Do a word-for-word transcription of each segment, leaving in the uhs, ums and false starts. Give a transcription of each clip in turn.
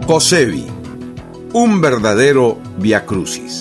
COSEBI, un verdadero viacrucis.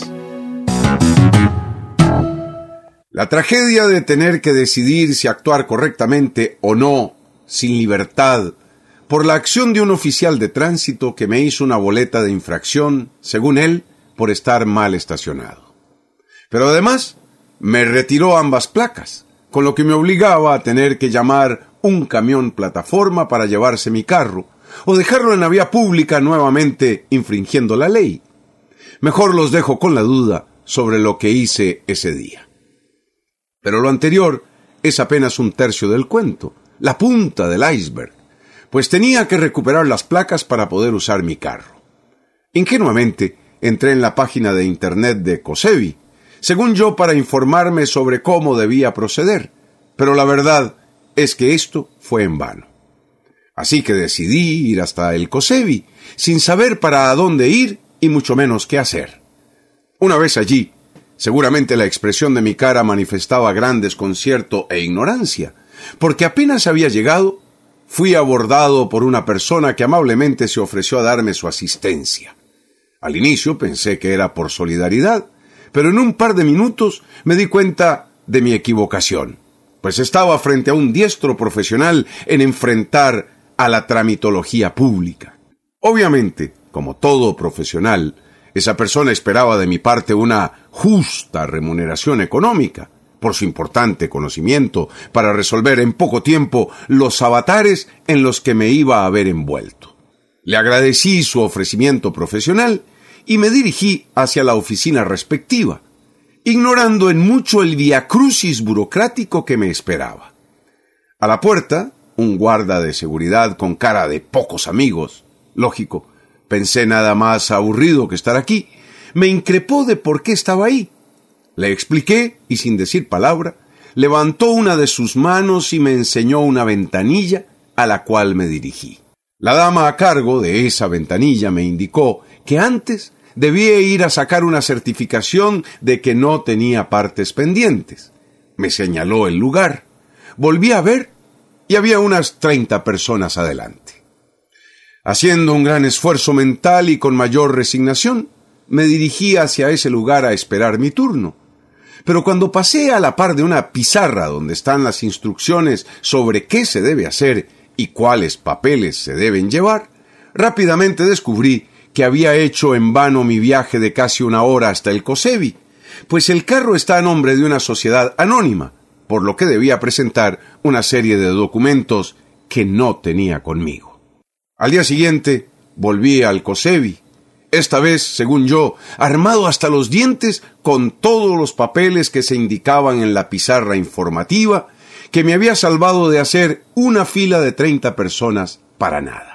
La tragedia de tener que decidir si actuar correctamente o no, sin libertad, por la acción de un oficial de tránsito que me hizo una boleta de infracción, según él, por estar mal estacionado. Pero además, me retiró ambas placas, con lo que me obligaba a tener que llamar un camión plataforma para llevarse mi carro, o dejarlo en la vía pública nuevamente infringiendo la ley. Mejor los dejo con la duda sobre lo que hice ese día. Pero lo anterior es apenas un tercio del cuento, la punta del iceberg, pues tenía que recuperar las placas para poder usar mi carro. Ingenuamente entré en la página de internet de COSEBI, según yo para informarme sobre cómo debía proceder, pero la verdad es que esto fue en vano. Así que decidí ir hasta el COSEBI, sin saber para dónde ir y mucho menos qué hacer. Una vez allí, seguramente la expresión de mi cara manifestaba gran desconcierto e ignorancia, porque apenas había llegado, fui abordado por una persona que amablemente se ofreció a darme su asistencia. Al inicio pensé que era por solidaridad, pero en un par de minutos me di cuenta de mi equivocación, pues estaba frente a un diestro profesional en enfrentar a la tramitología pública. Obviamente, como todo profesional, esa persona esperaba de mi parte una justa remuneración económica por su importante conocimiento para resolver en poco tiempo los avatares en los que me iba a haber envuelto. Le agradecí su ofrecimiento profesional y me dirigí hacia la oficina respectiva, ignorando en mucho el viacrucis burocrático que me esperaba. A la puerta, un guarda de seguridad con cara de pocos amigos, lógico, pensé nada más aburrido que estar aquí, me increpó de por qué estaba ahí. Le expliqué y sin decir palabra, levantó una de sus manos y me enseñó una ventanilla a la cual me dirigí. La dama a cargo de esa ventanilla me indicó que antes debía ir a sacar una certificación de que no tenía partes pendientes. Me señaló el lugar. Volví a ver y había unas treinta personas adelante. Haciendo un gran esfuerzo mental y con mayor resignación, me dirigí hacia ese lugar a esperar mi turno. Pero cuando pasé a la par de una pizarra donde están las instrucciones sobre qué se debe hacer y cuáles papeles se deben llevar, rápidamente descubrí que había hecho en vano mi viaje de casi una hora hasta el COSEBI, pues el carro está a nombre de una sociedad anónima, por lo que debía presentar una serie de documentos que no tenía conmigo. Al día siguiente volví al COSEBI, esta vez, según yo, armado hasta los dientes con todos los papeles que se indicaban en la pizarra informativa, que me había salvado de hacer una fila de treinta personas para nada.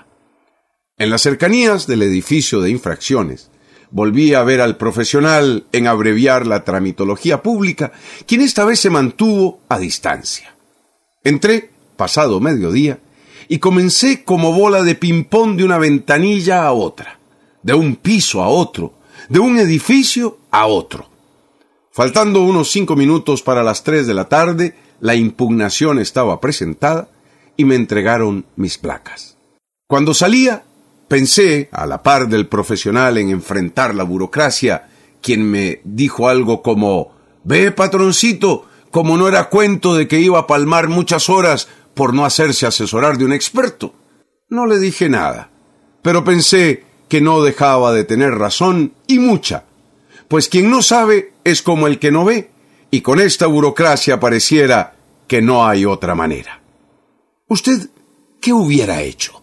En las cercanías del edificio de infracciones, volví a ver al profesional en abreviar la tramitología pública, quien esta vez se mantuvo a distancia. Entré, pasado mediodía, y comencé como bola de ping-pong de una ventanilla a otra, de un piso a otro, de un edificio a otro. Faltando unos cinco minutos para las tres de la tarde, la impugnación estaba presentada y me entregaron mis placas. Cuando salía, pensé, a la par del profesional en enfrentar la burocracia, quien me dijo algo como: «Ve, patroncito, como no era cuento de que iba a palmar muchas horas por no hacerse asesorar de un experto». No le dije nada, pero pensé que no dejaba de tener razón y mucha, pues quien no sabe es como el que no ve, y con esta burocracia pareciera que no hay otra manera. ¿Usted qué hubiera hecho?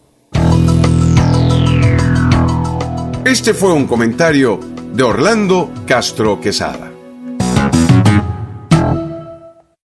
Este fue un comentario de Orlando Castro Quesada.